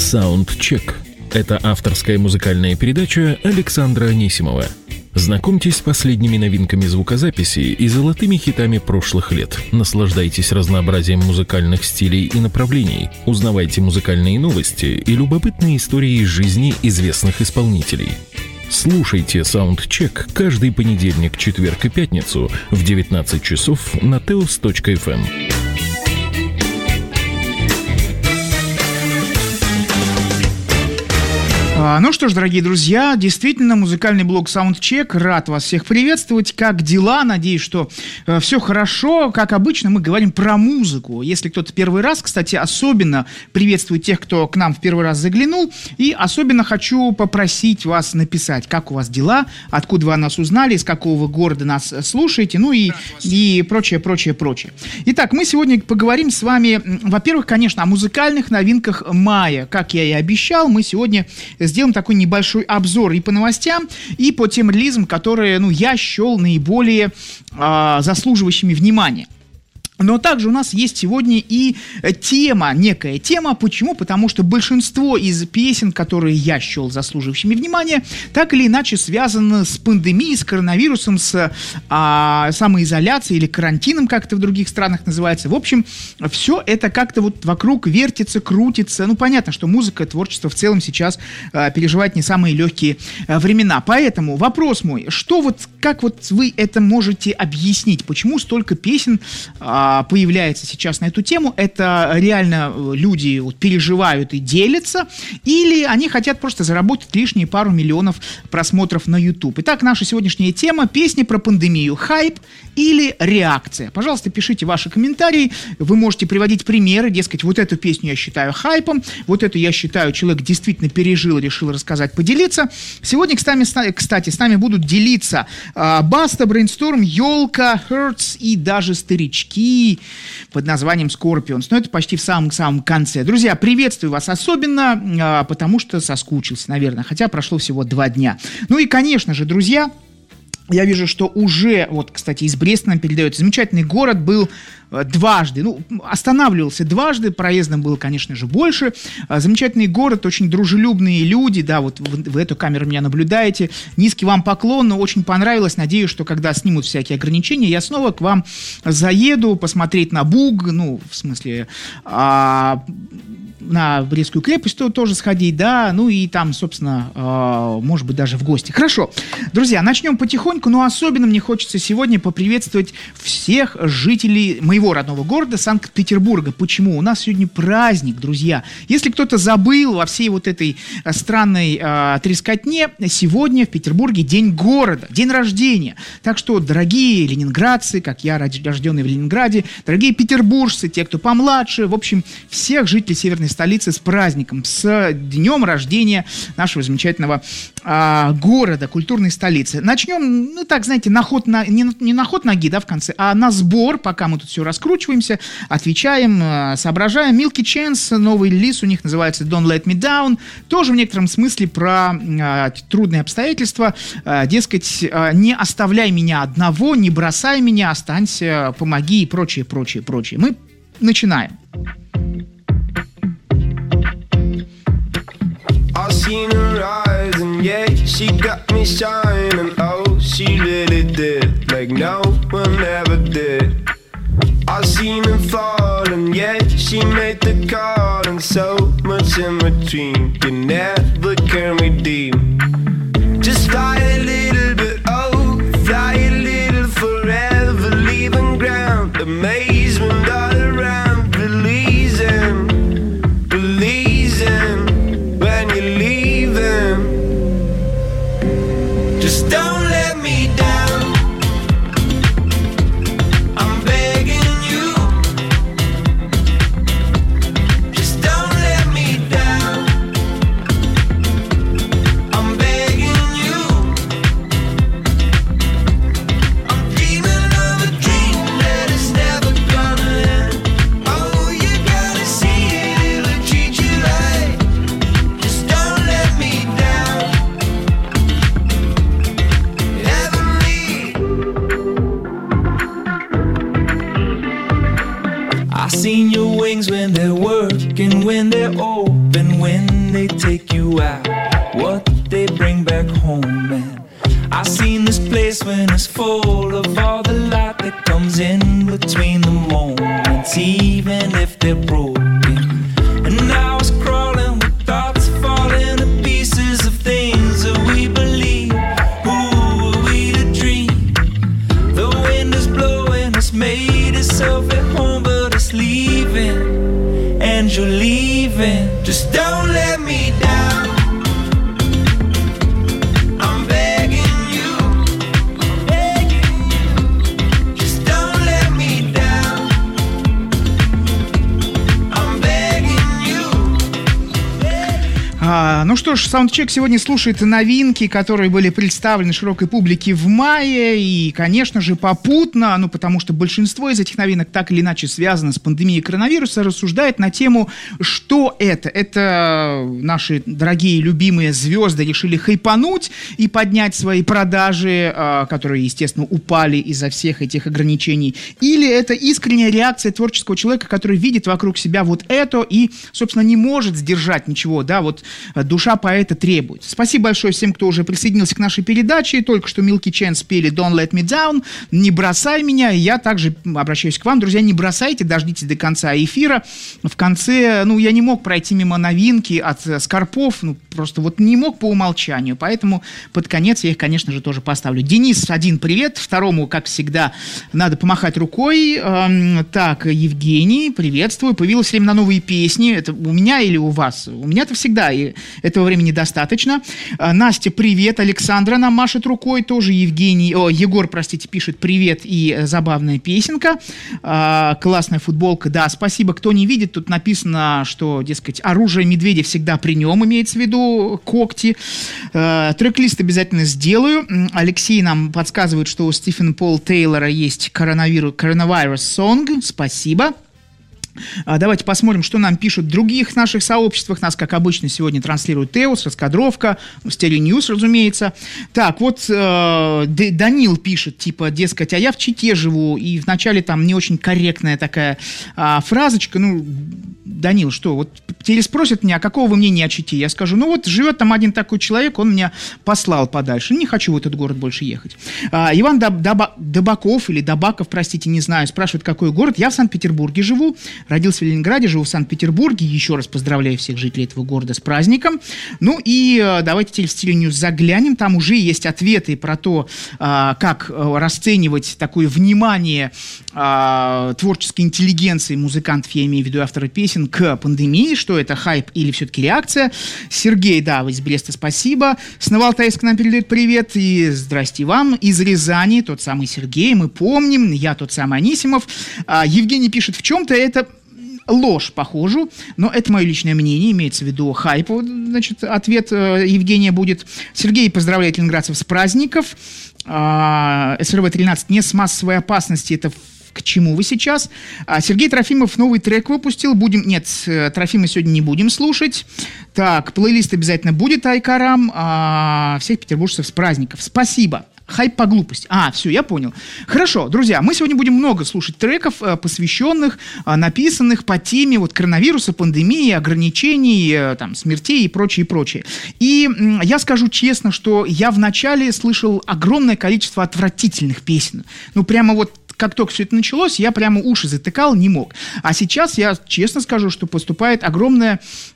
Саундчек – это авторская музыкальная передача Александра Анисимова. Знакомьтесь с последними новинками звукозаписи и золотыми хитами прошлых лет. Наслаждайтесь разнообразием музыкальных стилей и направлений. Узнавайте музыкальные новости и любопытные истории из жизни известных исполнителей. Слушайте Саундчек каждый понедельник, четверг и пятницу в 19 часов на teos.fm. Ну что ж, дорогие друзья, действительно, музыкальный блог Soundcheck. Рад вас всех приветствовать. Как дела? Надеюсь, что все хорошо. Как обычно, мы говорим про музыку. Если кто-то первый раз, кстати, особенно приветствую тех, кто к нам в первый раз заглянул. И особенно хочу попросить вас написать, как у вас дела, откуда вы нас узнали, из какого вы города нас слушаете, ну и прочее. Итак, мы сегодня поговорим с вами, во-первых, конечно, о музыкальных новинках мая. Как я и обещал, мы сегодня сделаем такой небольшой обзор и по новостям, и по тем релизам, которые, я счел наиболее заслуживающими внимания. Но также у нас есть сегодня и некая тема. Почему? Потому что большинство из песен, которые я счел заслуживающими внимания, так или иначе связаны с пандемией, с коронавирусом, с самоизоляцией или карантином, как это в других странах называется. В общем, все это как-то вот вокруг вертится, крутится. Понятно, что музыка, творчество в целом сейчас переживает не самые легкие времена. Поэтому вопрос мой, как вы это можете объяснить? Почему столько песен появляется сейчас на эту тему? Это реально люди переживают и делятся, или они хотят просто заработать лишние пару миллионов просмотров на YouTube? Итак, наша сегодняшняя тема — песни про пандемию. Хайп или реакция? Пожалуйста, пишите ваши комментарии. Вы можете приводить примеры, дескать, вот эту песню я считаю хайпом, вот эту я считаю, человек действительно пережил, решил рассказать, поделиться. Сегодня, кстати, с нами будут делиться Баста, Брейнсторм, Ёлка, Hurts и даже старички под названием Scorpions. Но это почти в самом-самом конце. Друзья, приветствую вас особенно, потому что соскучился, наверное, хотя прошло всего 2 дня. И, конечно же, друзья, я вижу, что уже, кстати, из Бреста нам передают, замечательный город был дважды, останавливался дважды, проездом было, конечно же, больше. Замечательный город, очень дружелюбные люди, вы эту камеру меня наблюдаете. Низкий вам поклон, очень понравилось. Надеюсь, что когда снимут всякие ограничения, я снова к вам заеду посмотреть на Буг, на Брестскую крепость тоже сходить, и там, собственно, может быть, даже в гости. Хорошо, друзья, начнем потихоньку, но особенно мне хочется сегодня поприветствовать всех жителей моего родного города Санкт-Петербурга. Почему? У нас сегодня праздник, друзья. Если кто-то забыл во всей этой странной трескотне, сегодня в Петербурге день города, день рождения. Так что, дорогие ленинградцы, как я, рожденный в Ленинграде, дорогие петербуржцы, те, кто помладше, в общем, всех жителей северной столицы с праздником, с днем рождения нашего замечательного города, культурной столицы. Начнем, не на ход ноги, в конце, а на сбор, пока мы тут все раскручиваемся, отвечаем, соображаем. Milky Chance, новый релиз у них называется Don't Let Me Down, тоже в некотором смысле про трудные обстоятельства, дескать, не оставляй меня одного, не бросай меня, останься, помоги и прочее. Мы начинаем. I seen her rise and yeah, she got me shining. Oh, she really did, like no one ever did. I seen her fall and yeah, she made the call, and so much in between you never can redeem. Just fly a little bit, fly a little forever, leaving ground, amazement all around, releasing. When you're leaving, just don't let me down. I'm begging you, just don't let me down. I'm begging you, I'm dreaming of a dream that is never gonna end. Oh, you gotta see it, it'll treat you right. Seen your wings when they're working, when they're open, when they take you out, what they bring back home. And I've seen this place when it's full of all the light that comes in between the moments, even if they're broken. And I was crawling with thoughts falling to pieces of things that we believe. Who are we to dream? The wind is blowing, it's made itself at home, but it's leaving, and you're leaving. Just don't let me down. I'm begging you, just don't let me down. I'm begging you. Ну что ж, саундчек сегодня слушает новинки, которые были представлены широкой публике в мае, и, конечно же, попутно, потому что большинство из этих новинок так или иначе связано с пандемией коронавируса, рассуждает на тему, что это. Это наши дорогие, любимые звезды решили хайпануть и поднять свои продажи, которые, естественно, упали из-за всех этих ограничений, или это искренняя реакция творческого человека, который видит вокруг себя вот это и, собственно, не может сдержать ничего, да, вот душа поэта требует. Спасибо большое всем, кто уже присоединился к нашей передаче. Только что Milky Chance пели Don't Let Me Down, не бросай меня. И я также обращаюсь к вам, друзья, не бросайте, дождитесь до конца эфира. В конце, я не мог пройти мимо новинки от Скорпов, просто вот не мог по умолчанию, поэтому под конец я их, конечно же, тоже поставлю. Денис, один привет, второму, как всегда, надо помахать рукой. Так, Евгений, приветствую. Появилось время на новые песни. Это у меня или у вас? У меня-то всегда, и этого времени достаточно. Настя, привет. Александра нам машет рукой. Тоже Егор, пишет привет и забавная песенка. Классная футболка. Да, спасибо. Кто не видит, тут написано, что, дескать, оружие медведя всегда при нем, имеется в виду когти. Трек-лист обязательно сделаю. Алексей нам подсказывает, что у Стивена Пола Тейлора есть коронавирус сонг. Спасибо. Давайте посмотрим, что нам пишут в других наших сообществах. Нас, как обычно, сегодня транслирует Теос, Раскадровка, Стереоньюз, разумеется. Так, вот Данил пишет, дескать, а я в Чите живу, и вначале там не очень корректная такая фразочка. Данил, что, вот телеспросят меня, а какого вы мнения о Чите? Я скажу, живет там один такой человек, он меня послал подальше. Не хочу в этот город больше ехать. Иван Добаков, или Добаков, простите, не знаю, спрашивает, какой город. Я в Санкт-Петербурге живу. Родился в Ленинграде, живу в Санкт-Петербурге. Еще раз поздравляю всех жителей этого города с праздником. Давайте в Теленьюз заглянем. Там уже есть ответы про то, как расценивать такое внимание творческой интеллигенции музыкантов, я имею в виду автора песен, к пандемии, что это хайп или все-таки реакция. Сергей, из Бреста, спасибо. С Новоалтайска нам передает привет, и здрасте вам. Из Рязани, тот самый Сергей, мы помним, я тот самый Анисимов. Евгений пишет, в чем-то это ложь, похоже, но это мое личное мнение, имеется в виду хайп, ответ Евгения будет. Сергей поздравляет ленинградцев с праздников. СРВ-13 не с массовой опасности, это к чему вы сейчас? Сергей Трофимов новый трек выпустил. Нет, Трофима сегодня не будем слушать. Так, плейлист обязательно будет, Айкарам. Всех петербуржцев с праздников. Спасибо. Хайп по глупости. Все, я понял. Хорошо, друзья, мы сегодня будем много слушать треков, посвященных, написанных по теме коронавируса, пандемии, ограничений, смертей и прочее. И я скажу честно, что я вначале слышал огромное количество отвратительных песен. Прямо как только все это началось, я прямо уши затыкал, не мог. А сейчас я честно скажу, что поступает огромное...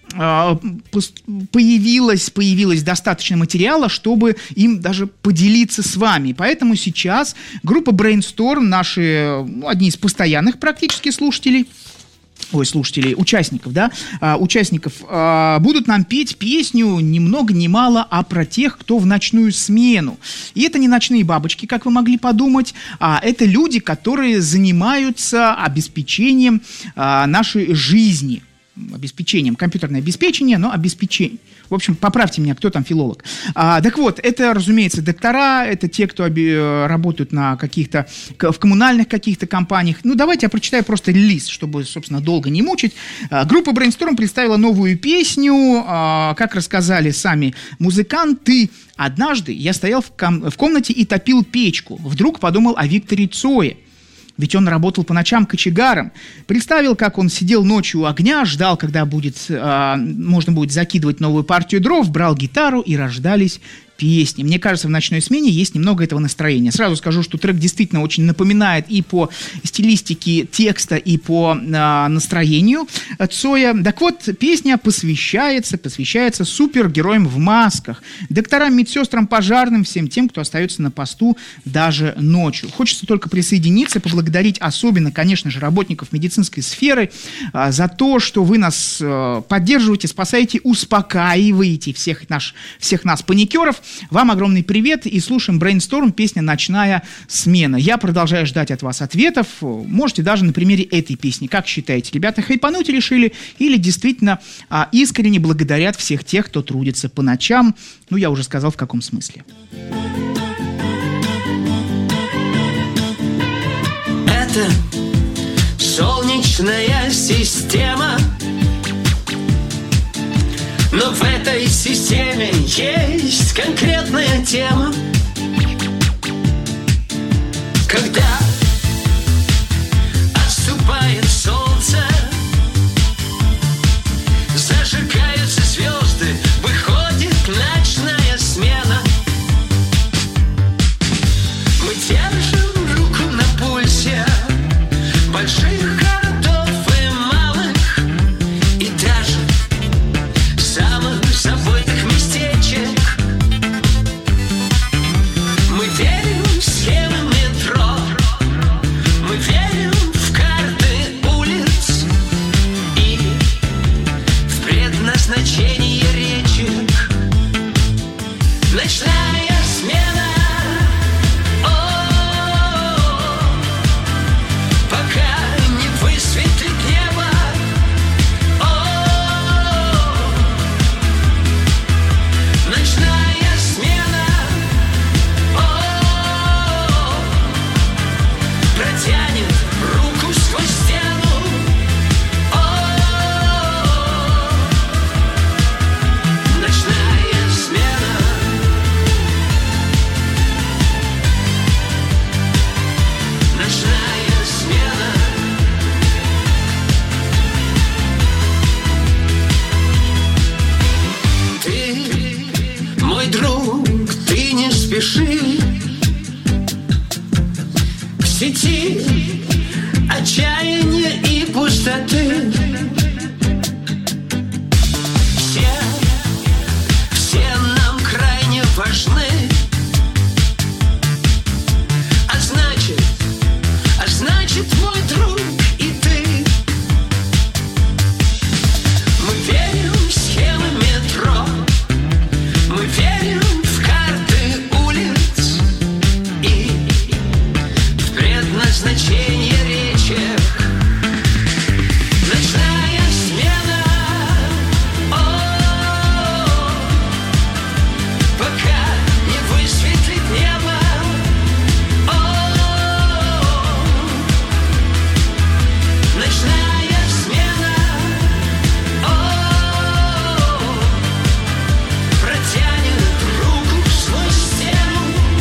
Появилось достаточно материала, чтобы им даже поделиться с вами. Поэтому сейчас группа Brainstorm, наши одни из постоянных практически участников, будут нам петь песню ни много ни мало, а про тех, кто в ночную смену. И это не ночные бабочки, как вы могли подумать, а это люди, которые занимаются обеспечением нашей жизни. Компьютерное обеспечение, но обеспечение. В общем, поправьте меня, кто там филолог. Так вот, это, разумеется, доктора, это те, кто работают в коммунальных каких-то компаниях. Давайте я прочитаю просто релиз, чтобы, собственно, долго не мучить. Группа Brainstorm представила новую песню, как рассказали сами музыканты. Однажды я стоял в комнате и топил печку. Вдруг подумал о Викторе Цое. ведь он работал по ночам кочегаром. Представил, как он сидел ночью у огня, ждал, когда можно будет закидывать новую партию дров, брал гитару, и рождались песни. Мне кажется, в «Ночной смене» есть немного этого настроения. Сразу скажу, что трек действительно очень напоминает и по стилистике текста, и по настроению Цоя. Так вот, песня посвящается супергероям в масках, докторам, медсестрам, пожарным, всем тем, кто остается на посту даже ночью. Хочется только присоединиться, поблагодарить особенно, конечно же, работников медицинской сферы за то, что вы нас поддерживаете, спасаете, успокаиваете всех нас, паникеров. Вам огромный привет, и слушаем Brainstorm, песня «Ночная смена». Я продолжаю ждать от вас ответов. Можете даже на примере этой песни. Как считаете, ребята хайпануть решили или действительно искренне благодарят всех тех, кто трудится по ночам? Ну, я уже сказал, в каком смысле. Это солнечная система, но в этой системе есть конкретная тема. Когда отступает солнце, зажигаются звезды, выходит ночная смена. Мы держим руку на пульсе больших городов и малых, и даже самых забытых местечек. Мы верим в схемы метро, мы верим в карты улиц и в предназначение речек. Ночная смена, пока не высветлит небо. Ночная смена, протянет руку сквозь стену. Ночная смена, ночная смена. Ты, мой друг, ты не спеши. В сети отчаяния и пустоты. Все нам крайне важны. А значит, мой друг и ты. Мы верим в схемы метро, мы верим в карты улиц и в предназначение речек. Ночная смена, пока не высветлит небо. Ночная смена, протянет руку сквозь стену.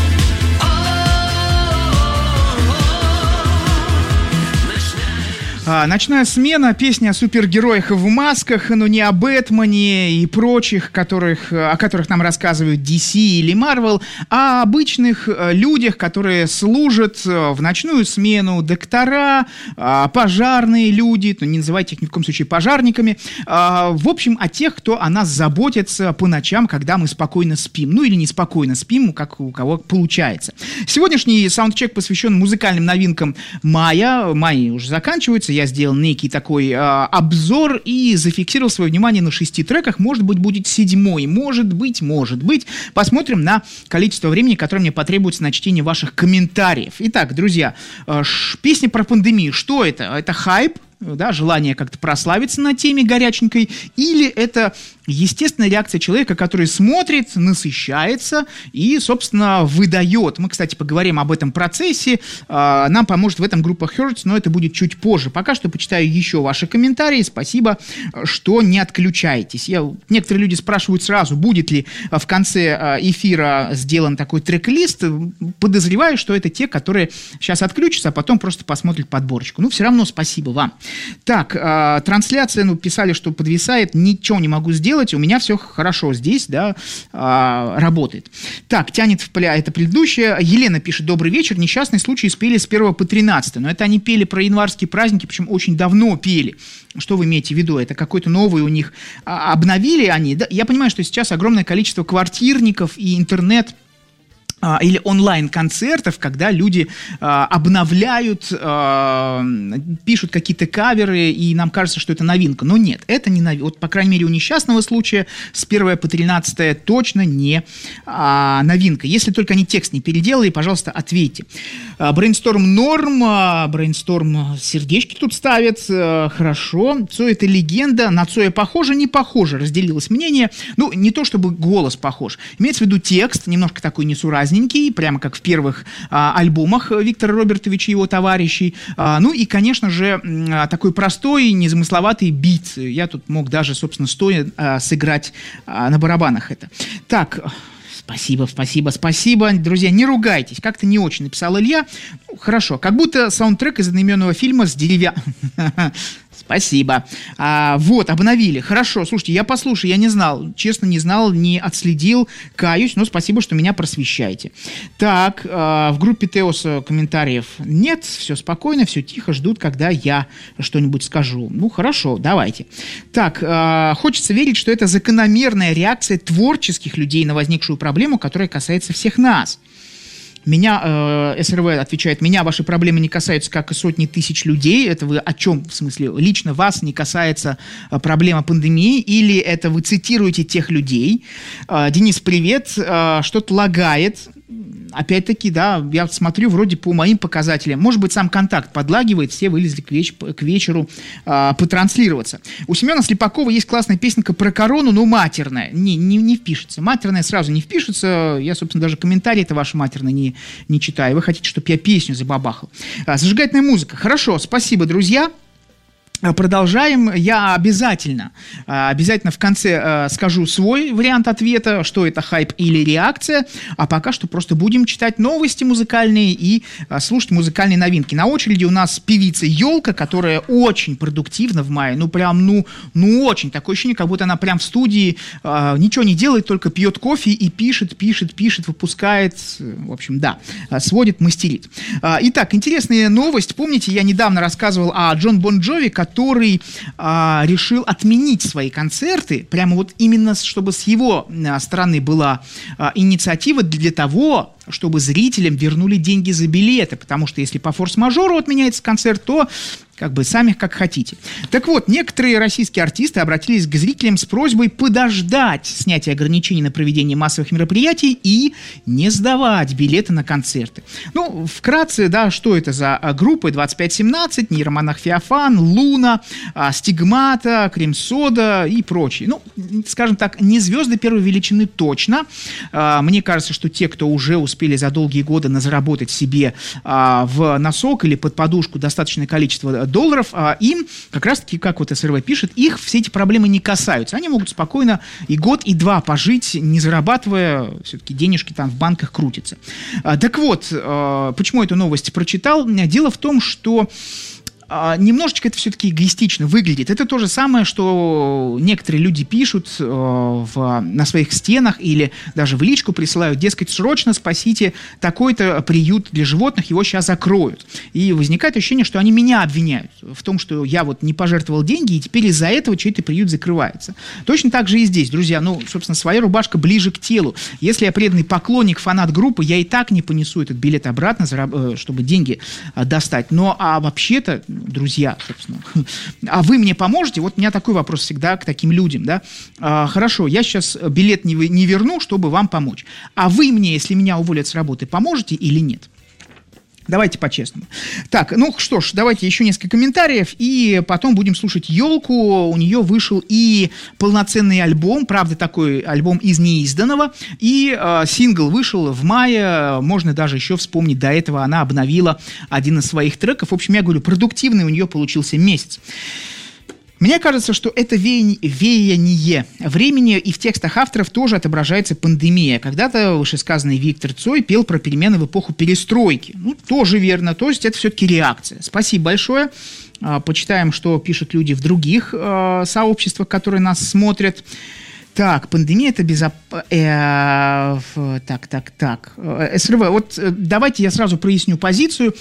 «Ночная смена» — песня о супергероях в масках, но не о Бэтмене и прочих, о которых нам рассказывают DC или Marvel, а о обычных людях, которые служат в ночную смену, доктора, пожарные люди, не называйте их ни в коем случае пожарниками, в общем, о тех, кто о нас заботится по ночам, когда мы спокойно спим, ну или неспокойно спим, как у кого получается. Сегодняшний саундчек посвящен музыкальным новинкам мая. Май уже заканчивается. Я сделал некий такой обзор и зафиксировал свое внимание на 6 треках. Может быть, будет 7-й. Может быть. Посмотрим на количество времени, которое мне потребуется на чтение ваших комментариев. Итак, друзья, песня про пандемию. Что это? Это хайп? Да, желание как-то прославиться на теме горяченькой, или это естественная реакция человека, который смотрит, насыщается и, собственно, выдает. Мы, кстати, поговорим об этом процессе. Нам поможет в этом группа Hertz, но это будет чуть позже. Пока что почитаю еще ваши комментарии. Спасибо, что не отключаетесь. Некоторые люди спрашивают сразу, будет ли в конце эфира сделан такой трек-лист. Подозреваю, что это те, которые сейчас отключатся, а потом просто посмотрят подборочку. Ну, все равно спасибо вам. Так, трансляция, писали, что подвисает. Ничего не могу сделать. У меня все хорошо здесь, да, работает. Так, тянет это предыдущее. Елена пишет: добрый вечер. Несчастный случай спели с 1 по 13. Но это они пели про январские праздники, причем очень давно пели. Что вы имеете в виду? Это какой-то новый у них обновили они? Да? Я понимаю, что сейчас огромное количество квартирников и интернет или онлайн-концертов, когда люди обновляют, пишут какие-то каверы, и нам кажется, что это новинка. Но нет, это не новинка. Вот, по крайней мере, у несчастного случая с 1 по 13 точно не новинка. Если только они текст не переделали, пожалуйста, ответьте. Brainstorm норм, Brainstorm сердечки тут ставят, хорошо. Цой — это легенда, на Цоя похоже, не похоже, разделилось мнение. Ну, не то чтобы голос похож. Имеется в виду текст, немножко такой несуразненький, прямо как в первых альбомах Виктора Робертовича и его товарищей. Ну и, конечно же, такой простой, незамысловатый бит. Я тут мог даже, собственно, стоя сыграть на барабанах это. Так... Спасибо. Друзья, не ругайтесь. Как-то не очень написал Илья. Хорошо. Как будто саундтрек из одноименного фильма с Спасибо. Вот, обновили. Хорошо, слушайте, я послушаю, я не знал, честно не знал, не отследил, каюсь, но спасибо, что меня просвещаете. Так, в группе Теос комментариев нет, все спокойно, все тихо, ждут, когда я что-нибудь скажу. Ну, хорошо, давайте. Так, хочется верить, что это закономерная реакция творческих людей на возникшую проблему, которая касается всех нас. Меня, СРВ отвечает, меня ваши проблемы не касаются, как и сотни тысяч людей. Это вы о чем, в смысле, лично вас не касается проблема пандемии, или это вы цитируете тех людей? Денис, привет, что-то лагает. Опять-таки, да, я смотрю вроде по моим показателям. Может быть, сам контакт подлагивает, все вылезли к вечеру потранслироваться. У Семена Слепакова есть классная песенка про корону, но матерная. Не впишется. Матерная сразу не впишется. Я, собственно, даже комментарии-то ваши матерные не читаю. Вы хотите, чтобы я песню забабахал. Зажигательная музыка. Хорошо, спасибо, друзья. Продолжаем. Я обязательно в конце скажу свой вариант ответа, что это хайп или реакция, а пока что просто будем читать новости музыкальные и слушать музыкальные новинки. На очереди у нас певица Ёлка, которая очень продуктивна в мае, очень, такое ощущение, как будто она прям в студии ничего не делает, только пьет кофе и пишет, выпускает, в общем, да, сводит, мастерит. Итак, интересная новость. Помните, я недавно рассказывал о Джон Бон Джови, который решил отменить свои концерты, прямо вот именно, чтобы с его стороны была инициатива для того, чтобы зрителям вернули деньги за билеты, потому что если по форс-мажору отменяется концерт, то как бы сами как хотите. Так вот, некоторые российские артисты обратились к зрителям с просьбой подождать снятия ограничений на проведение массовых мероприятий и не сдавать билеты на концерты. Ну, вкратце, да, что это за группы? 2517, Нейромонах Феофан, Луна, Стигмата, Крем-Сода и прочие. Ну, скажем так, не звезды первой величины точно. Мне кажется, что те, кто уже успели за долгие годы заработать себе в носок или под подушку достаточное количество долларов, им как раз-таки, как вот СРВ пишет, их все эти проблемы не касаются. Они могут спокойно и год, и два пожить, не зарабатывая, все-таки денежки там в банках крутятся. Так вот, почему эту новость прочитал? Дело в том, что немножечко это все-таки эгоистично выглядит. Это то же самое, что некоторые люди пишут на своих стенах или даже в личку присылают, дескать, срочно спасите такой-то приют для животных, его сейчас закроют. И возникает ощущение, что они меня обвиняют в том, что я вот не пожертвовал деньги, и теперь из-за этого чей-то приют закрывается. Точно так же и здесь, друзья. Ну, собственно, своя рубашка ближе к телу. Если я преданный поклонник, фанат группы, я и так не понесу этот билет обратно, чтобы деньги достать. Но, вообще-то, друзья, собственно, а вы мне поможете? Вот у меня такой вопрос всегда к таким людям, да. Хорошо, я сейчас билет не верну, чтобы вам помочь. А вы мне, если меня уволят с работы, поможете или нет? Давайте по-честному. Так, ну что ж, давайте еще несколько комментариев, и потом будем слушать «Елку». У нее вышел и полноценный альбом, правда, такой альбом из неизданного, и сингл вышел в мае, можно даже еще вспомнить, до этого она обновила один из своих треков. В общем, я говорю, продуктивный у нее получился месяц. Мне кажется, что это веяние времени, и в текстах авторов тоже отображается пандемия. Когда-то вышесказанный Виктор Цой пел про перемены в эпоху перестройки. Ну, тоже верно, то есть это все-таки реакция. Спасибо большое. Почитаем, что пишут люди в других сообществах, которые нас смотрят. Так, пандемия это СРВ. Вот давайте я сразу проясню позицию.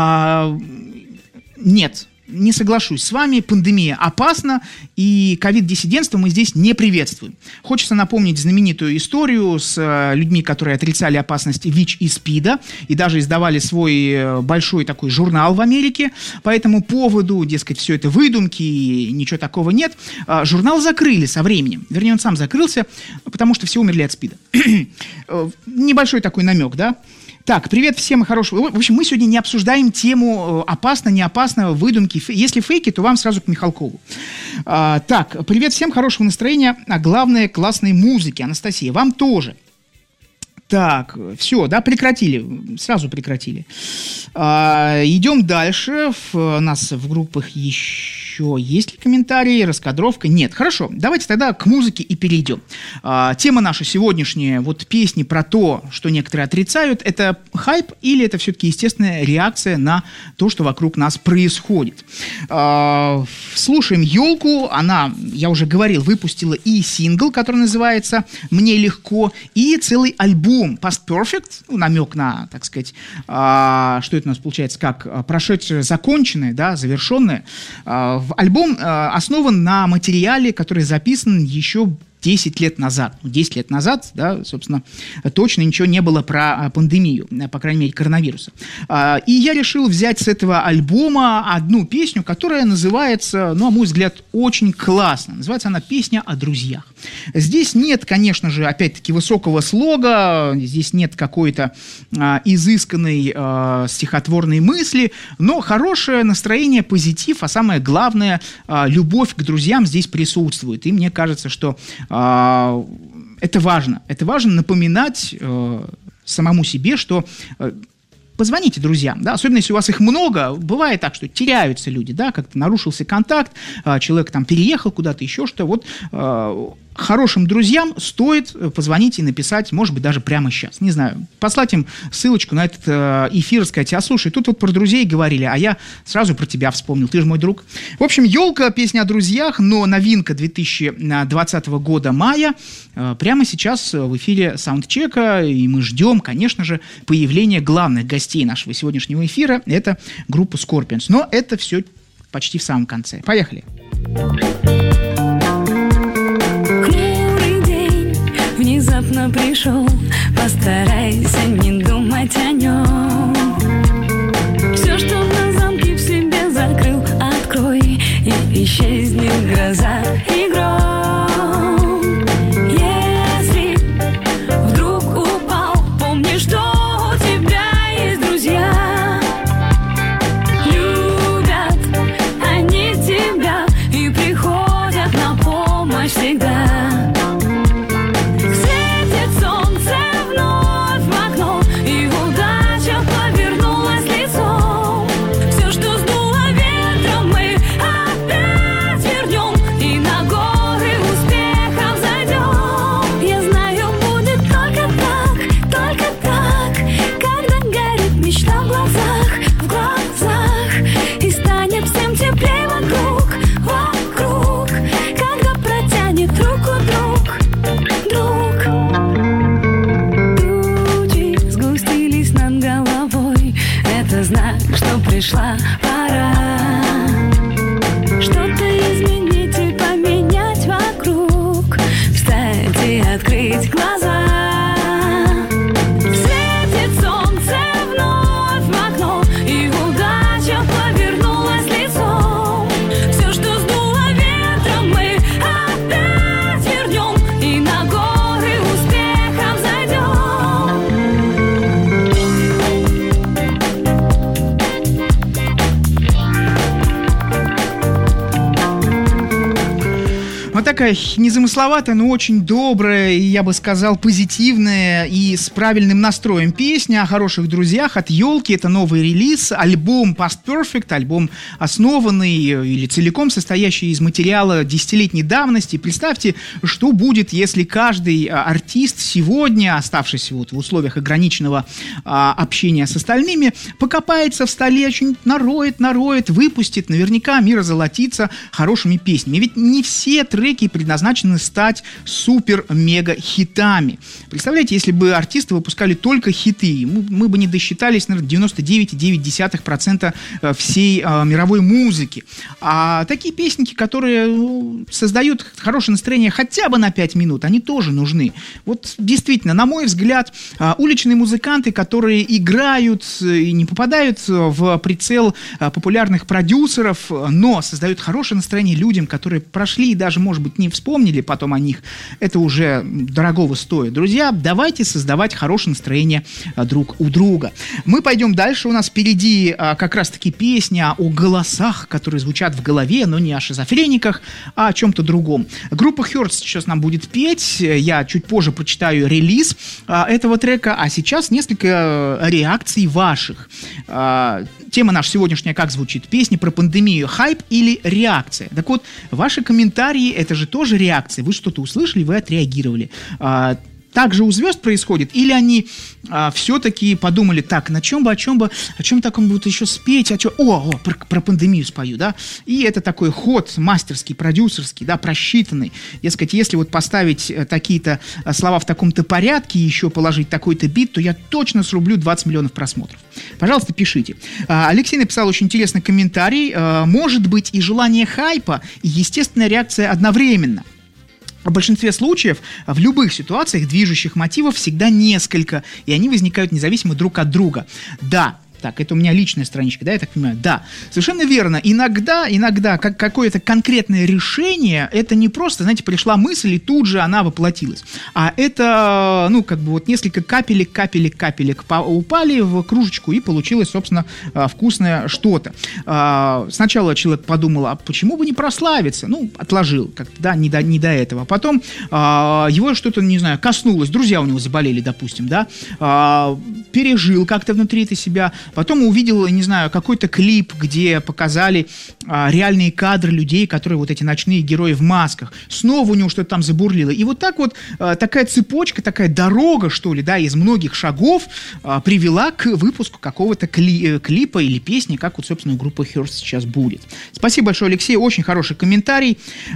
Нет. Не соглашусь с вами, пандемия опасна, и ковид-диссидентство мы здесь не приветствуем. Хочется напомнить знаменитую историю с людьми, которые отрицали опасность ВИЧ и СПИДа, и даже издавали свой большой такой журнал в Америке по этому поводу, дескать, все это выдумки, и ничего такого нет. Журнал закрыли со временем, вернее, он сам закрылся, потому что все умерли от СПИДа. Небольшой такой намек, да? Так, привет всем и хорошего. В общем, мы сегодня не обсуждаем тему опасно, не опасно, выдумки. Если фейки, то вам сразу к Михалкову. Так, привет всем, хорошего настроения, а главное, классной музыки. Анастасия, вам тоже. Так, все, да, прекратили, сразу прекратили. Идем дальше. У нас в группах еще есть ли комментарии, раскадровка? Нет. Хорошо, давайте тогда к музыке и перейдем. Тема наша сегодняшняя, вот песни про то, что некоторые отрицают, это хайп или это все-таки естественная реакция на то, что вокруг нас происходит? Слушаем «Елку». Она, я уже говорил, выпустила и сингл, который называется «Мне легко», и целый альбом Past Perfect, намек на, так сказать, что это у нас получается, как прошедшее, законченное, да, завершенное. Альбом основан на материале, который записан еще 10 лет назад. 10 лет назад, да, собственно, точно ничего не было про пандемию, по крайней мере, коронавируса. И я решил взять с этого альбома одну песню, которая называется, ну, на мой взгляд, очень классно. Называется она «Песня о друзьях». Здесь нет, конечно же, опять-таки, высокого слога, здесь нет какой-то изысканной стихотворной мысли, но хорошее настроение, позитив, а самое главное, любовь к друзьям здесь присутствует. И мне кажется, что это важно. Это важно напоминать самому себе, что позвоните друзьям, да, особенно если у вас их много, бывает так, что теряются люди, да, как-то нарушился контакт, человек там переехал куда-то, еще что, вот хорошим друзьям стоит позвонить и написать, может быть, даже прямо сейчас, не знаю, послать им ссылочку на этот эфир, сказать, а слушай, тут вот про друзей говорили, а я сразу про тебя вспомнил, ты же мой друг. В общем, «Елка», песня о друзьях, но новинка 2020 года мая, прямо сейчас в эфире саундчека, и мы ждем, конечно же, появления главных гостей нашего сегодняшнего эфира, это группа Scorpions, но это все почти в самом конце. Поехали! Внезапно пришел, постарайся не думать о нем. Все, что на замке в себе закрыл, открой, и исчезнет гроза и гром. Если вдруг упал, помни, что у тебя есть друзья. Любят они тебя и приходят на помощь всегда. Пришла пора что-то изменить и поменять вокруг, встать и открыть глаза. Светит солнце вновь в окно, и удача повернулась лицом. Все, что сдуло ветром, мы опять вернем, и на горы успехом зайдем. такая незамысловатая, но очень добрая, и, я бы сказал, позитивная и с правильным настроем песня о хороших друзьях от «Елки». Это новый релиз, альбом Past Perfect, альбом, основанный или целиком состоящий из материала десятилетней давности. Представьте, что будет, если каждый артист сегодня, оставшись вот в условиях ограниченного общения с остальными, покопается в столе, что-нибудь нароет, выпустит, наверняка мир озолотится хорошими песнями. Ведь не все треки предназначены стать супер-мега-хитами. Представляете, если бы артисты выпускали только хиты, мы бы не досчитались, наверное, 99,9% всей мировой музыки. А такие песенки, которые создают хорошее настроение хотя бы на 5 минут, они тоже нужны. Вот действительно, на мой взгляд, уличные музыканты, которые играют и не попадают в прицел популярных продюсеров, но создают хорошее настроение людям, которые прошли и даже, может быть, не вспомнили потом о них, это уже дорогого стоит. Друзья, давайте создавать хорошее настроение друг у друга. Мы пойдем дальше. У нас впереди как раз-таки песня о голосах, которые звучат в голове, но не о шизофрениках, а о чем-то другом. Группа Hurts сейчас нам будет петь. Я чуть позже прочитаю релиз этого трека, а сейчас несколько реакций ваших. Тема наша сегодняшняя как звучит? Песня про пандемию, хайп или реакция? Так вот, ваши комментарии, это же тоже реакция. Вы что-то услышали, вы отреагировали. Так же у звезд происходит? Или они все-таки подумали, так, о чем таком будут еще спеть? Про пандемию спою, да? И это такой ход мастерский, продюсерский, да, просчитанный. Дескать, если вот поставить такие-то слова в таком-то порядке и еще положить такой-то бит, то я точно срублю 20 миллионов просмотров. Пожалуйста, пишите. Алексей написал очень интересный комментарий. Может быть и желание хайпа, и естественная реакция одновременно. В большинстве случаев, в любых ситуациях движущих мотивов всегда несколько, и они возникают независимо друг от друга. Да, так, это у меня личная страничка, да, я так понимаю? Да, совершенно верно. Иногда какое-то конкретное решение, это не просто, знаете, пришла мысль, и тут же она воплотилась. А это, вот несколько капелек упали в кружечку, и получилось, собственно, вкусное что-то. Сначала человек подумал, а почему бы не прославиться? Отложил, как-то, да, не до этого. Потом его что-то, не знаю, коснулось, друзья у него заболели, допустим, да, пережил как-то внутри это себя. Потом увидел, не знаю, какой-то клип, где показали реальные кадры людей, которые вот эти ночные герои в масках. Снова у него что-то там забурлило. И вот так вот такая цепочка, такая дорога, что ли, да, из многих шагов привела к выпуску какого-то клипа или песни, как вот, собственно, у группы Hurts сейчас будет. Спасибо большое, Алексей, очень хороший комментарий.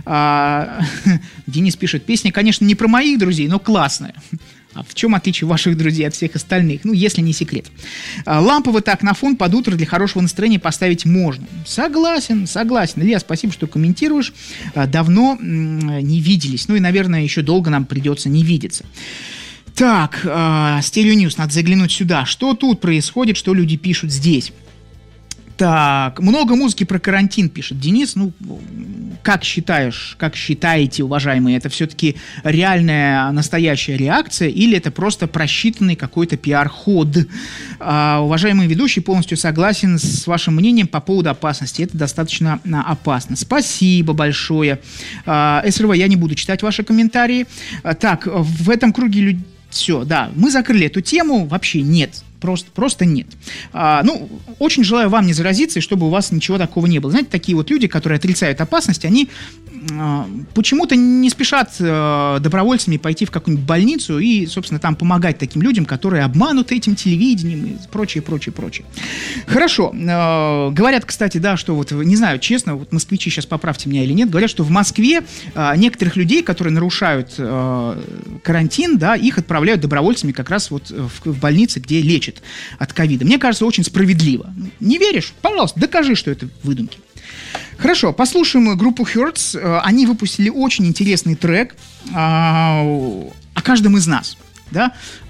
Денис пишет, песня, конечно, не про моих друзей, но классная. А в чем отличие ваших друзей от всех остальных? Если не секрет. Лампово так на фон под утро для хорошего настроения поставить можно. Согласен. Илья, спасибо, что комментируешь. Давно не виделись. И, наверное, еще долго нам придется не видеться. Так, Stereo News, надо заглянуть сюда. Что тут происходит, что люди пишут здесь? Так, много музыки про карантин, пишет Денис. Как считаете, уважаемые, это все-таки реальная, настоящая реакция или это просто просчитанный какой-то пиар-ход? Уважаемый ведущий, полностью согласен с вашим мнением по поводу опасности. Это достаточно опасно. Спасибо большое. СРВ, я не буду читать ваши комментарии. Так, в этом круге людей... Все, да, мы закрыли эту тему, вообще нет. Просто нет. Очень желаю вам не заразиться, и чтобы у вас ничего такого не было. Знаете, такие вот люди, которые отрицают опасность, они почему-то не спешат добровольцами пойти в какую-нибудь больницу и, собственно, там помогать таким людям, которые обмануты этим телевидением и прочее. Хорошо. Говорят, кстати, да, что вот, не знаю, честно, вот москвичи, сейчас поправьте меня или нет, говорят, что в Москве некоторых людей, которые нарушают карантин, да, их отправляют добровольцами как раз вот в больницы, где лечат от ковида. Мне кажется, очень справедливо. Не веришь? Пожалуйста, докажи, что это выдумки. Хорошо, послушаем группу Hurts. Они выпустили очень интересный трек о каждом из нас. Да?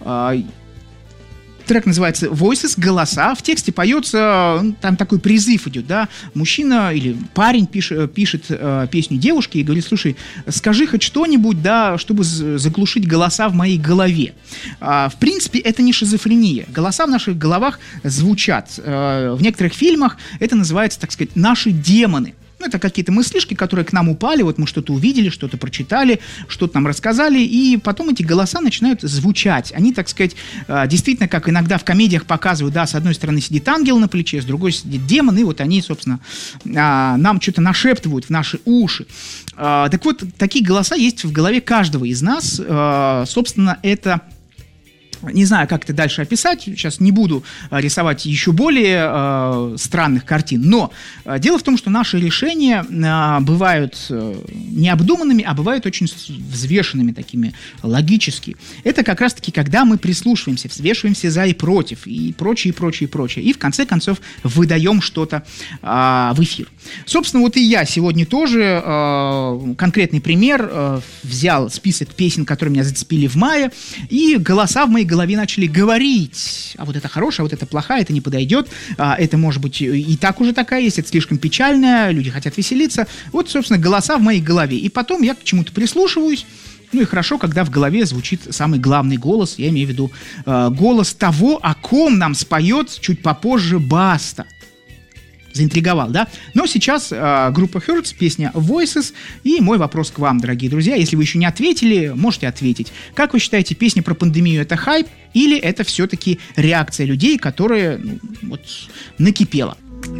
Трек называется Voices, голоса. В тексте поется, там такой призыв идет, да, мужчина или парень пишет песню девушке и говорит, слушай, скажи хоть что-нибудь, да, чтобы заглушить голоса в моей голове. В принципе, это не шизофрения. Голоса в наших головах звучат. В некоторых фильмах это называется, так сказать, наши демоны. Ну, это какие-то мыслишки, которые к нам упали, вот мы что-то увидели, что-то прочитали, что-то нам рассказали, и потом эти голоса начинают звучать. Они, так сказать, действительно, как иногда в комедиях показывают, да, с одной стороны сидит ангел на плече, с другой сидит демон, и вот они, собственно, нам что-то нашептывают в наши уши. Так вот, такие голоса есть в голове каждого из нас. Собственно, это... Не знаю, как это дальше описать, сейчас не буду рисовать еще более странных картин, но дело в том, что наши решения бывают необдуманными, а бывают очень взвешенными, такими логически. Это как раз-таки, когда мы прислушиваемся, взвешиваемся за и против, и прочее, и прочее, и прочее, и в конце концов выдаем что-то в эфир. Собственно, вот и я сегодня тоже, конкретный пример, взял список песен, которые меня зацепили в мае, и голоса в моей голове начали говорить, а вот это хорошая, а вот это плохая, это не подойдет, это может быть и так уже такая есть, это слишком печальная, люди хотят веселиться. Вот, собственно, голоса в моей голове. И потом я к чему-то прислушиваюсь. Ну и хорошо, когда в голове звучит самый главный голос, я имею в виду голос того, о ком нам споет чуть попозже Баста. Заинтриговал, да? Но сейчас группа Hurts, песня Voices, и мой вопрос к вам, дорогие друзья. Если вы еще не ответили, можете ответить. Как вы считаете, песня про пандемию — это хайп, или это все-таки реакция людей, которая вот накипела?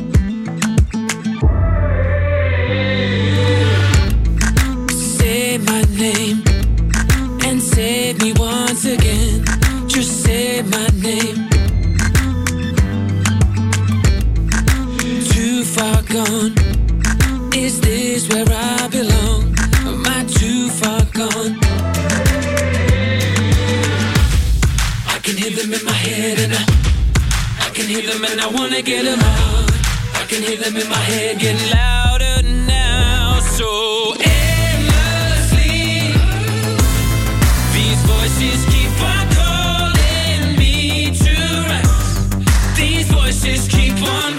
Say my name and save me once again. Just say my name. Far gone. Is this where I belong? Am I too far gone? I can hear them in my head and I can hear them and I wanna get them out. I can hear them in my head getting louder now. So endlessly these voices keep on calling me to rise. These voices keep on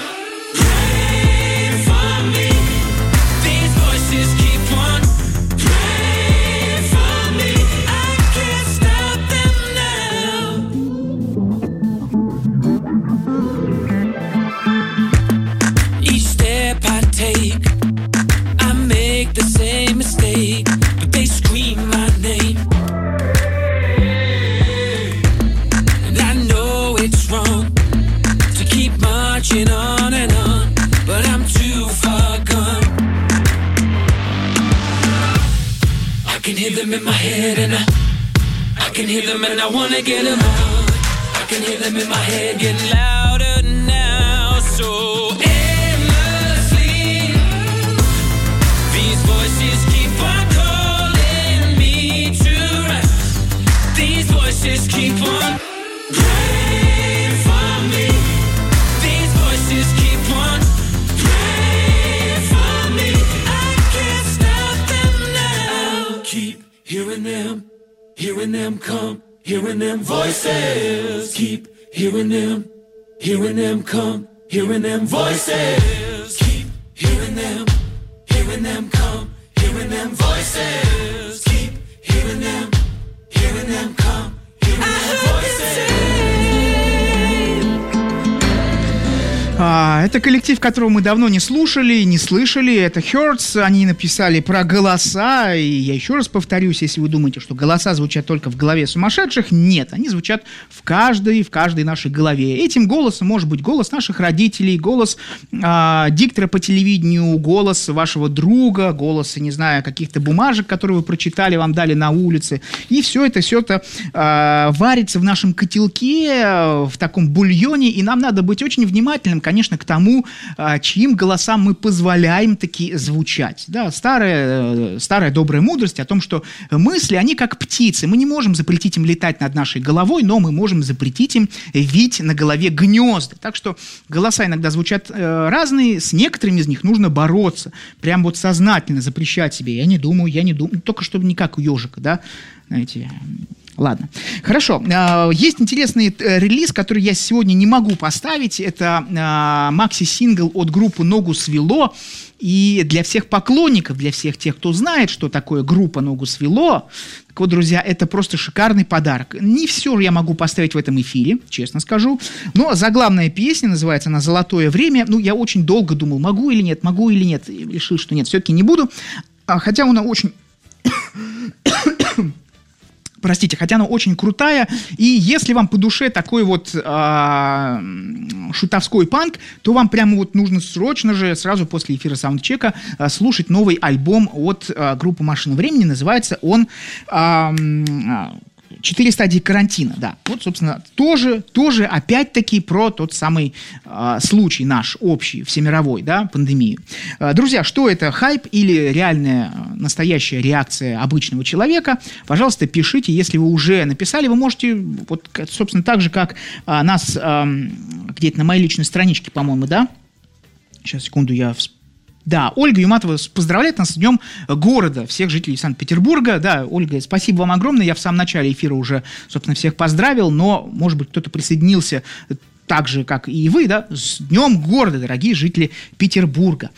on and on, but I'm too far gone. I can hear them in my head and I can hear them and I wanna get them out. I can hear them in my head getting louder now. So endlessly these voices keep on calling me to rise. These voices keep on praying for me. Just keep on praying for me. I can't stop them now. Keep hearing them come, hearing them voices. Keep hearing them come, hearing them voices. Keep hearing them come, hearing them voices. Keep hearing them come, hearing them voices. Это коллектив, которого мы давно не слушали, не слышали. Это Hurts. Они написали про голоса. И я еще раз повторюсь, если вы думаете, что голоса звучат только в голове сумасшедших, нет, они звучат в каждой нашей голове. Этим голосом может быть голос наших родителей, голос диктора по телевидению, голос вашего друга, голос, не знаю, каких-то бумажек, которые вы прочитали, вам дали на улице. И все это варится в нашем котелке, в таком бульоне, и нам надо быть очень внимательным, конечно, к тому, чьим голосам мы позволяем таки звучать. Да, старая добрая мудрость о том, что мысли, они как птицы. Мы не можем запретить им летать над нашей головой, но мы можем запретить им вить на голове гнезда. Так что голоса иногда звучат разные, с некоторыми из них нужно бороться. Прям вот сознательно запрещать себе. Я не думаю. Только чтобы не как у ежика, да, знаете. Ладно, хорошо. Есть интересный релиз, который я сегодня не могу поставить. Это макси-сингл от группы «Ногу свело». И для всех поклонников, для всех тех, кто знает, что такое группа «Ногу свело», так вот, друзья, это просто шикарный подарок. Не все я могу поставить в этом эфире, честно скажу, но заглавная песня, называется она «Золотое время». Ну, я очень долго думал, могу или нет, и решил, что нет, все-таки не буду. Хотя она очень... Простите, хотя она очень крутая, и если вам по душе такой вот шутовской панк, то вам прямо вот нужно срочно же, сразу после эфира саундчека, слушать новый альбом от группы «Машина времени», называется он «4 стадии карантина», да. Вот, собственно, тоже опять-таки про тот самый случай наш общий, всемировой, да, пандемию. Друзья, что это, хайп или реальная, настоящая реакция обычного человека? Пожалуйста, пишите, если вы уже написали, вы можете, вот, собственно, так же, как нас где-то на моей личной страничке, по-моему, да? Сейчас, секунду, я Да, Ольга Юматова поздравляет нас с Днем города, всех жителей Санкт-Петербурга. Да, Ольга, спасибо вам огромное. Я в самом начале эфира уже, собственно, всех поздравил, но, может быть, кто-то присоединился так же, как и вы, да, с Днем города, дорогие жители Петербурга.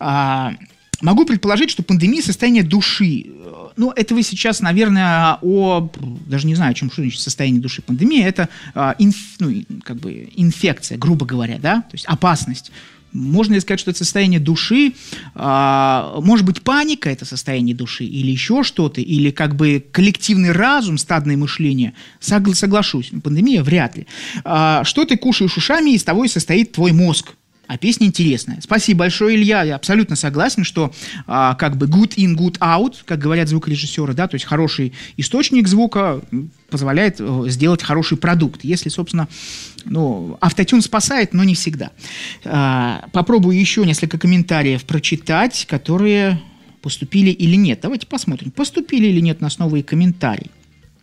Могу предположить, что пандемия – состояние души. Ну, это вы сейчас, наверное, даже не знаю, о чем значит состояние души. Пандемия – это инфекция, грубо говоря, да, то есть опасность. Можно ли сказать, что это состояние души? Может быть, паника – это состояние души? Или еще что-то? Или как бы коллективный разум, стадное мышление? Соглашусь. Пандемия – вряд ли. Что ты кушаешь ушами, из того и состоит твой мозг. А песня интересная. Спасибо большое, Илья. Я абсолютно согласен, что как бы good in, good out, как говорят звукорежиссеры, да, то есть хороший источник звука позволяет сделать хороший продукт. Если, собственно, автотюн спасает, но не всегда. Попробую еще несколько комментариев прочитать, которые поступили или нет. Давайте посмотрим, поступили или нет у нас новые комментарии.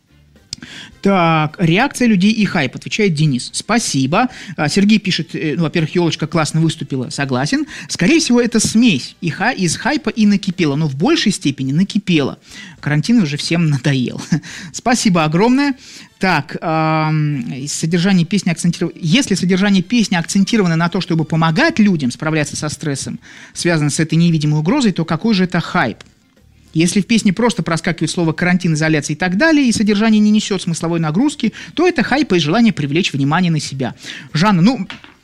Так, реакция людей и хайп, отвечает Денис. Спасибо. Сергей пишет, во-первых, елочка классно выступила, согласен. Скорее всего, это смесь из хайпа и накипела, но в большей степени накипела. Карантин уже всем надоел. Спасибо огромное. Так, содержание песни акцентировано. Если содержание песни акцентировано на то, чтобы помогать людям справляться со стрессом, связано с этой невидимой угрозой, то какой же это хайп? Если в песне просто проскакивает слово «карантин», «изоляция» и так далее, и содержание не несет смысловой нагрузки, то это хайп и желание привлечь внимание на себя. Жанна,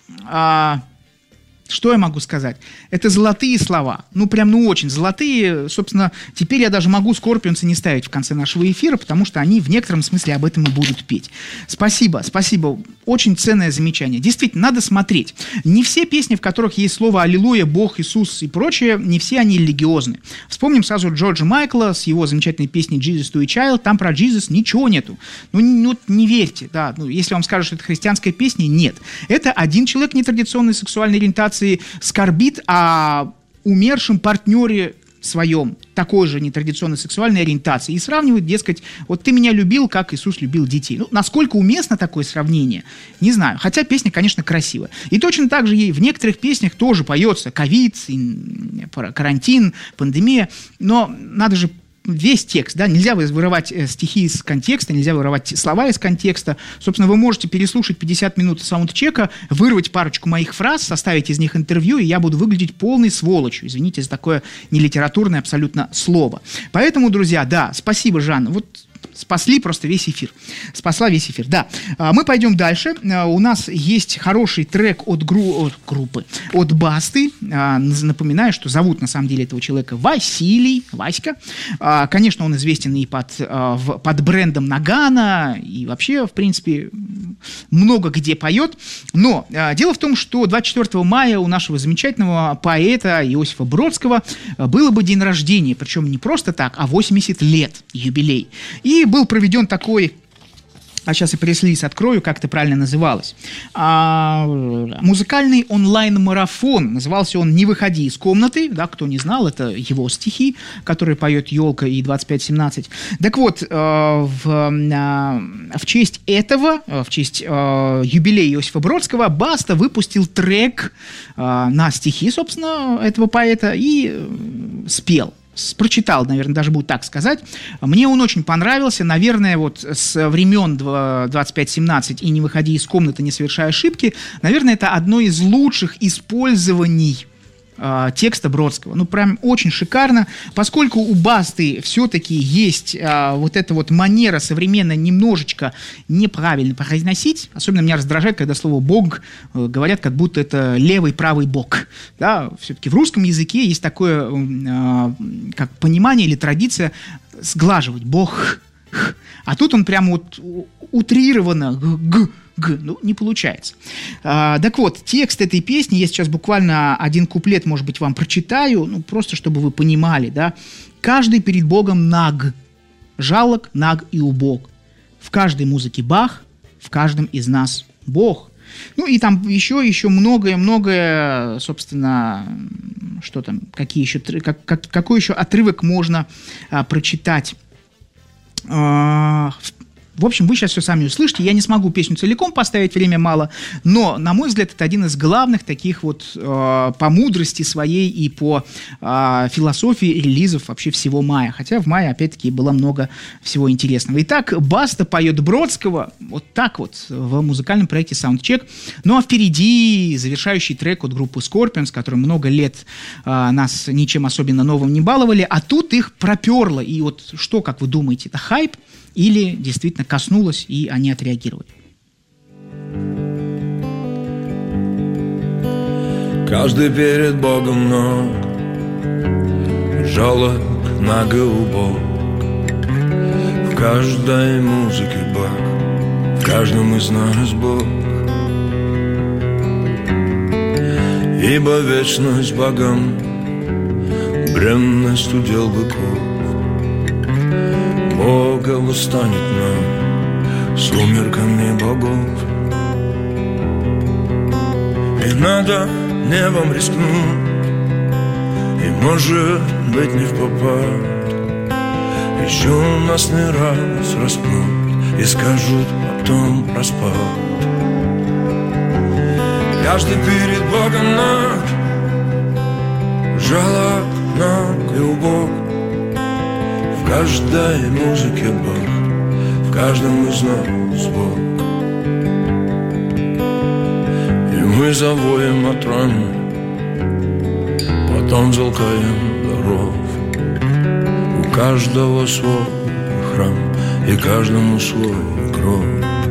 что я могу сказать? Это золотые слова. Очень золотые. Собственно, теперь я даже могу Скорпионса не ставить в конце нашего эфира, потому что они в некотором смысле об этом и будут петь. Спасибо. Очень ценное замечание. Действительно, надо смотреть. Не все песни, в которых есть слово «Аллилуйя», «Бог», «Иисус» и прочее, не все они религиозны. Вспомним сразу Джорджа Майкла с его замечательной песней «Jesus to a Child». Там про Jesus ничего нету. Не верьте. Да. Если вам скажут, что это христианская песня, нет. Это один человек нетрадиционной сексуальной ориентации скорбит о умершем партнере своем, такой же нетрадиционной сексуальной ориентации, и сравнивает, дескать, вот ты меня любил, как Иисус любил детей. Насколько уместно такое сравнение, не знаю. Хотя песня, конечно, красивая. И точно так же ей в некоторых песнях тоже поется ковид, карантин, пандемия, но надо же весь текст, да, нельзя вырывать стихи из контекста, нельзя вырывать слова из контекста. Собственно, вы можете переслушать 50 минут саундчека, вырвать парочку моих фраз, составить из них интервью, и я буду выглядеть полной сволочью. Извините за такое нелитературное абсолютно слово. Поэтому, друзья, да, спасибо, Жанна. Спасла весь эфир. Да, мы пойдем дальше. У нас есть хороший трек от группы, от Басты. Напоминаю, что зовут на самом деле этого человека Васька. Конечно, он известен и под брендом Нагана, и вообще, в принципе, много где поет. Но дело в том, что 24 мая у нашего замечательного поэта Иосифа Бродского было бы день рождения. Причем не просто так, а 80 лет, юбилей. И был проведен такой, сейчас я пресс-лист открою, как это правильно называлось, музыкальный онлайн-марафон. Назывался он «Не выходи из комнаты». Да, кто не знал, это его стихи, которые поет Ёлка и 2517. Так вот, в честь этого, в честь юбилея Иосифа Бродского, Баста выпустил трек на стихи, собственно, этого поэта и спел. Прочитал, наверное, даже будет так сказать. Мне он очень понравился. Наверное, с времен 2517 и «Не выходи из комнаты, не совершай ошибки», наверное, это одно из лучших использований текста Бродского. Ну, прям очень шикарно, поскольку у Басты все-таки есть вот эта вот манера современная немножечко неправильно произносить. Особенно меня раздражает, когда слово «бог» говорят, как будто это левый, правый бок. Да? Все-таки в русском языке есть такое как понимание или традиция сглаживать «бог». А тут он прямо вот утрированно ну, не получается. Так вот, текст этой песни, я сейчас буквально один куплет, может быть, вам прочитаю, ну, просто чтобы вы понимали, да. «Каждый перед Богом наг, жалок, наг и убог. В каждой музыке Бах, в каждом из нас Бог». Ну, и там еще многое, собственно, что там, какой еще отрывок можно прочитать. В общем, вы сейчас все сами услышите. Я не смогу песню целиком поставить, время мало. Но, на мой взгляд, это один из главных таких вот по мудрости своей и по философии релизов вообще всего мая. Хотя в мае, опять-таки, было много всего интересного. Итак, Баста поет Бродского вот так вот в музыкальном проекте Soundcheck. Ну, а впереди завершающий трек от группы Scorpions, которые много лет нас ничем особенно новым не баловали. А тут их проперло. И вот что, как вы думаете, это хайп? Или действительно коснулось, и они отреагировали? Каждый перед Богом ног, жалок, наг и убог. В каждой музыке Бог, в каждом из нас Бог. Ибо вечность Богом, бренность удел быков. Бога восстанет нам сумерками богов. И надо небом рискнуть, и может быть не впопад. Еще нас не раз распнут и скажут потом распад. Каждый перед Богом наг, жалок, наг и убог. В каждой музыке Бог, в каждом из нас Бог. И мы завоем от ран, потом залкаем даров. У каждого свой храм, и каждому свой гроб.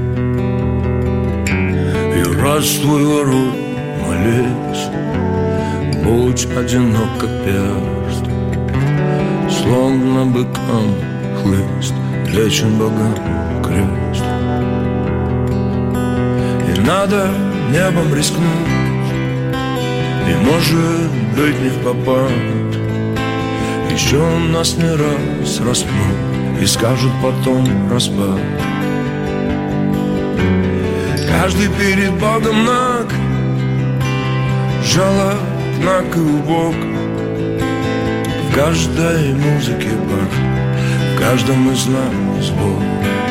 И радствуй, воруй, молись, будь одинок, как перст. Словно быкам хлыст, вечен богам крест. И надо небом рискнуть, и может быть не впопад. Еще нас не раз распнут и скажут потом распад. Каждый перед Богом наг, жалок, наг и убог. В каждой музыке Бог, в каждом из нас Бог.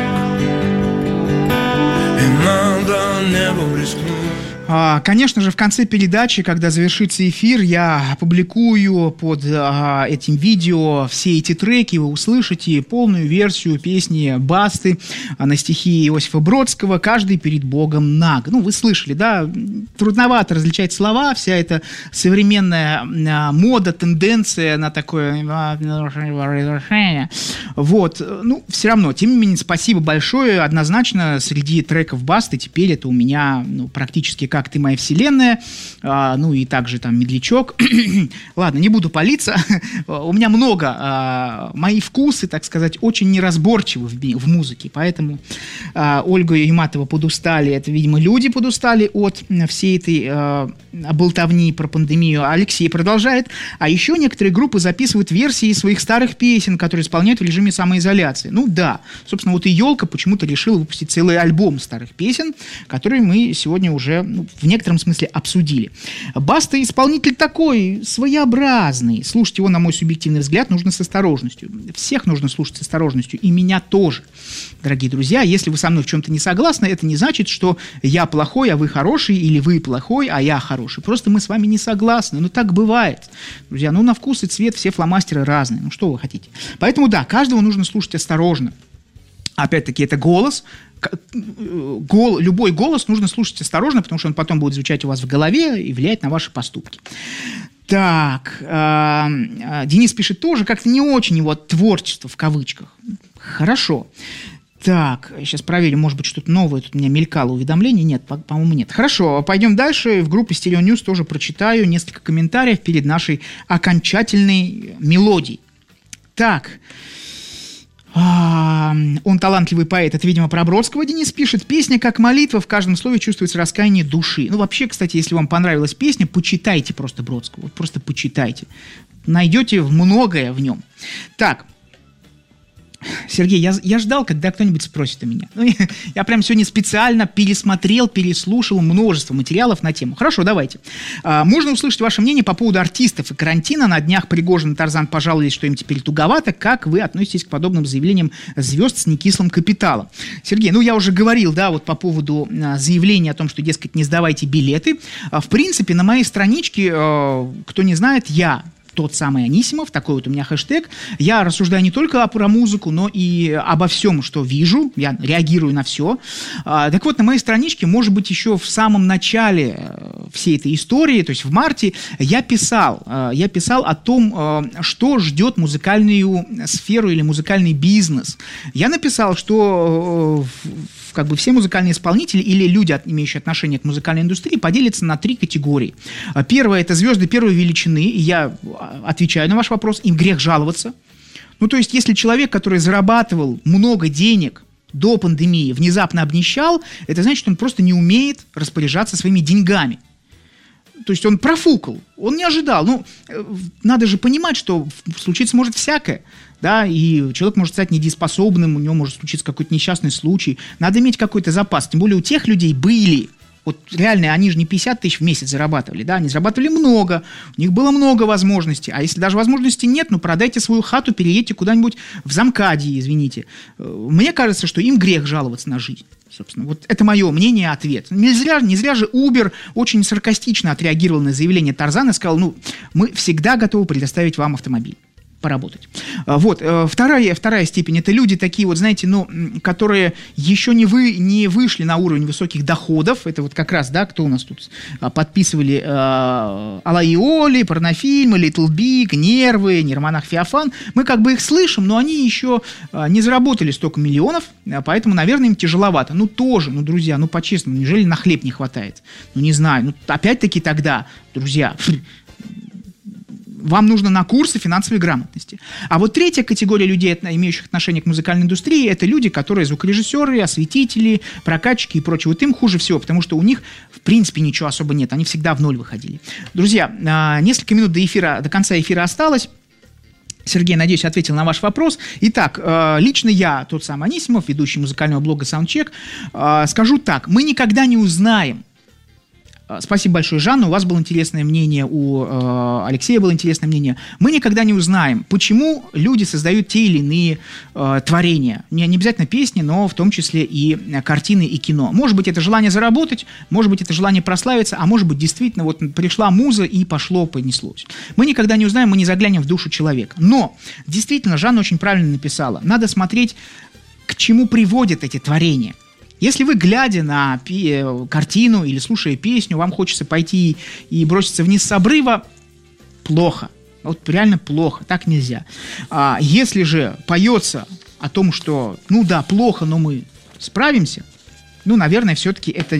И надо небом рискнуть. Конечно же, в конце передачи, когда завершится эфир, я опубликую под этим видео все эти треки, вы услышите полную версию песни Басты на стихи Иосифа Бродского «Каждый перед Богом наг». Ну, вы слышали, да? Трудновато различать слова, вся эта современная мода, тенденция на такое разрушение. Вот, ну, все равно, тем не менее, спасибо большое. Однозначно, среди треков Басты теперь это у меня практически как «Ты моя вселенная», ну и также там «Медлячок». Ладно, не буду палиться. У меня много, мои вкусы, так сказать, очень неразборчивы в музыке, поэтому Ольга Юматова подустали, это, видимо, люди подустали от всей этой болтовни про пандемию. Алексей продолжает. А еще некоторые группы записывают версии своих старых песен, которые исполняют в режиме самоизоляции. Ну да, собственно, вот и «Елка» почему-то решила выпустить целый альбом старых песен, которые мы сегодня уже в некотором смысле обсудили. Баста исполнитель такой, своеобразный. Слушать его, на мой субъективный взгляд, нужно с осторожностью. Всех нужно слушать с осторожностью, и меня тоже. Дорогие друзья, если вы со мной в чем-то не согласны, это не значит, что я плохой, а вы хороший, или вы плохой, а я хороший. Просто мы с вами не согласны. Ну, так бывает. Друзья, ну, на вкус и цвет все фломастеры разные. Ну, что вы хотите? Поэтому, да, каждого нужно слушать осторожно. Опять-таки, это голос. Любой голос нужно слушать осторожно, потому что он потом будет звучать у вас в голове и влиять на ваши поступки. Так, Денис пишет тоже, как-то не очень его творчество в кавычках. Хорошо. Так, сейчас проверим, может быть, что-то новое тут у меня мелькало уведомление. Нет, по-моему, нет. Хорошо, пойдем дальше. В группе Stereo News тоже прочитаю несколько комментариев перед нашей окончательной мелодией. Так, он талантливый поэт. Это, видимо, про Бродского Денис пишет. Песня как молитва, в каждом слове чувствуется раскаяние души. Ну, вообще, кстати, если вам понравилась песня, почитайте просто Бродского. Вот просто почитайте. Найдете многое в нем. Так, Сергей, я ждал, когда кто-нибудь спросит у меня. Я прям сегодня специально пересмотрел, переслушал множество материалов на тему. Хорошо, давайте. Можно услышать ваше мнение по поводу артистов и карантина. На днях Пригожин и Тарзан пожаловались, что им теперь туговато. Как вы относитесь к подобным заявлениям звезд с некислым капиталом? Сергей, я уже говорил, да, вот по поводу заявления о том, что, дескать, не сдавайте билеты. В принципе, на моей страничке, кто не знает, я тот самый Анисимов, такой вот у меня хэштег. Я рассуждаю не только про музыку, но и обо всем, что вижу. Я реагирую на все. Так вот, на моей страничке, может быть, еще в самом начале всей этой истории, то есть в марте, я писал о том, что ждет музыкальную сферу или музыкальный бизнес. Я написал, что как бы все музыкальные исполнители или люди, имеющие отношение к музыкальной индустрии, поделятся на 3 категории. Первое – это звезды первой величины, и я отвечаю на ваш вопрос, им грех жаловаться. Ну, то есть, если человек, который зарабатывал много денег до пандемии, внезапно обнищал, это значит, что он просто не умеет распоряжаться своими деньгами. То есть, он профукал, он не ожидал. Надо же понимать, что случиться может всякое. Да, и человек может стать недееспособным, у него может случиться какой-то несчастный случай. Надо иметь какой-то запас. Тем более у тех людей были. Вот реально, они же не 50 тысяч в месяц зарабатывали, да, они зарабатывали много, у них было много возможностей. А если даже возможностей нет, продайте свою хату, переедьте куда-нибудь в Замкадье, извините. Мне кажется, что им грех жаловаться на жизнь. Собственно, вот это мое мнение, ответ. Не зря же Uber очень саркастично отреагировал на заявление Тарзана и сказал, мы всегда готовы предоставить вам автомобиль. Поработать. Вот. Вторая степень – это люди такие вот, знаете, которые еще не вышли на уровень высоких доходов. Это вот как раз, да, кто у нас тут подписывали Алай Оли, порнофильмы, Little Big, Нервы, Нейромонах Феофан. Мы как бы их слышим, но они еще не заработали столько миллионов, поэтому, наверное, им тяжеловато. Друзья, по-честному, неужели на хлеб не хватает? Не знаю. Опять-таки тогда, друзья, вам нужно на курсы финансовой грамотности. А вот третья категория людей, имеющих отношение к музыкальной индустрии, это люди, которые звукорежиссеры, осветители, прокатчики и прочее. Вот им хуже всего, потому что у них, в принципе, ничего особо нет. Они всегда в ноль выходили. Друзья, несколько минут до конца эфира осталось. Сергей, надеюсь, ответил на ваш вопрос. Итак, лично я, тот самый Анисимов, ведущий музыкального блога Soundcheck, скажу так. Мы никогда не узнаем. Спасибо большое, Жанна, у вас было интересное мнение, у Алексея было интересное мнение. Мы никогда не узнаем, почему люди создают те или иные творения. Не обязательно песни, но в том числе и картины и кино. Может быть, это желание заработать, может быть, это желание прославиться, а может быть, действительно, вот пришла муза и понеслось. Мы никогда не узнаем, мы не заглянем в душу человека. Но, действительно, Жанна очень правильно написала. Надо смотреть, к чему приводят эти творения. Если вы, глядя на картину или слушая песню, вам хочется пойти и броситься вниз с обрыва, плохо. Вот реально плохо, так нельзя. Если же поется о том, что, плохо, но мы справимся, наверное, все-таки это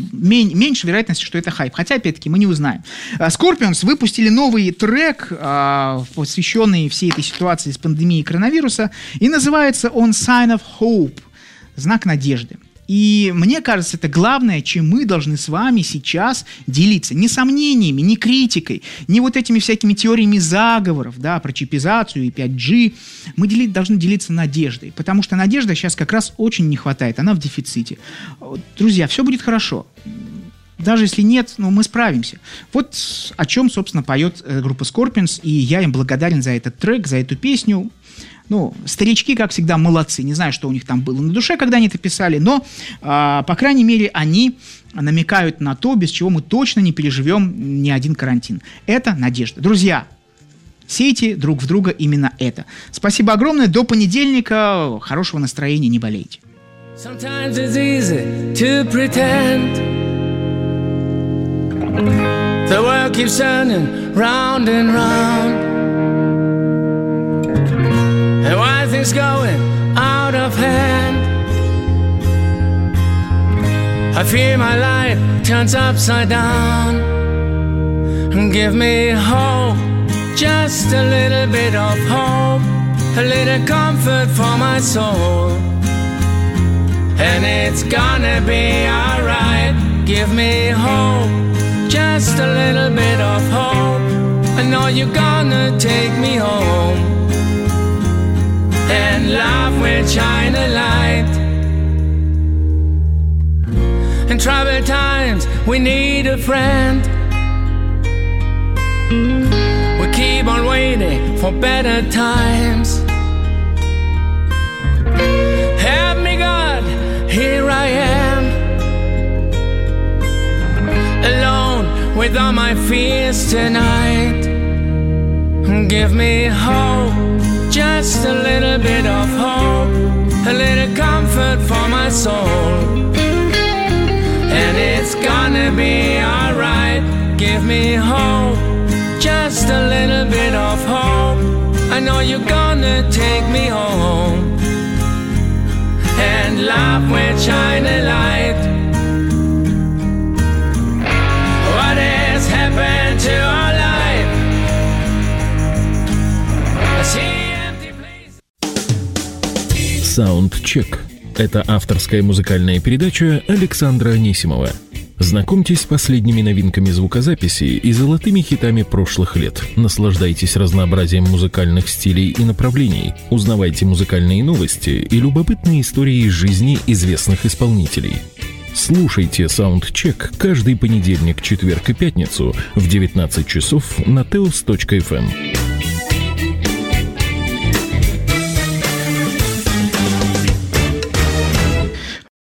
меньше вероятности, что это хайп. Хотя, опять-таки, мы не узнаем. Scorpions выпустили новый трек, посвященный всей этой ситуации с пандемией коронавируса, и называется он «Sign of Hope», знак надежды. И мне кажется, это главное, чем мы должны с вами сейчас делиться. Не сомнениями, не критикой, не вот этими всякими теориями заговоров, да, про чипизацию и 5G. Мы должны делиться надеждой, потому что надежды сейчас как раз очень не хватает, она в дефиците. Друзья, все будет хорошо. Даже если нет, мы справимся. Вот о чем, собственно, поет группа Scorpions, и я им благодарен за этот трек, за эту песню. Старички, как всегда, молодцы. Не знаю, что у них там было на душе, когда они это писали, но, по крайней мере, они намекают на то, без чего мы точно не переживем ни один карантин. Это надежда. Друзья, сейте друг в друга именно это. Спасибо огромное. До понедельника. Хорошего настроения. Не болейте. Sometimes it's easy to pretend the world world keeps turning round and round. And why are things going out of hand? I fear my life turns upside down. Give me hope, just a little bit of hope, a little comfort for my soul. And it's gonna be alright. Give me hope, just a little bit of hope. I know you're gonna take me home, and love will shine a light. In troubled times we need a friend. We keep on waiting for better times. Help me God, here I am, alone with all my fears tonight. Give me hope, just a little bit of hope, a little comfort for my soul. And it's gonna be alright. Give me hope, just a little bit of hope. I know you're gonna take me home, and love will shine a light. What has happened to our life? I see empty places. Саундчек. Это авторская музыкальная передача Александра Анисимова. Знакомьтесь с последними новинками звукозаписи и золотыми хитами прошлых лет. Наслаждайтесь разнообразием музыкальных стилей и направлений. Узнавайте музыкальные новости и любопытные истории из жизни известных исполнителей. Слушайте Саундчек каждый понедельник, четверг и пятницу в 19 часов на teos.fm.